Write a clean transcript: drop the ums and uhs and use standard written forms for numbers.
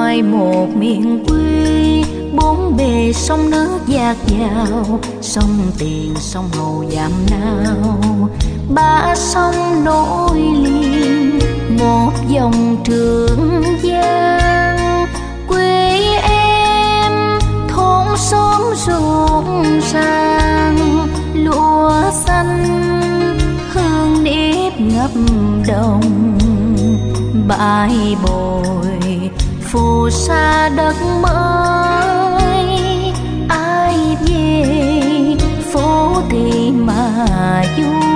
ngoài một miền quê, bốn bề sông nước dạt dào, sông Tiền sông Hậu dạm nào, ba sông nối liền một dòng Trường Giang. Quê em thôn xóm rộn ràng, lúa xanh hương nếp ngập đồng, bãi bồi phù sa đất mới. Ai về phố thì mà vui,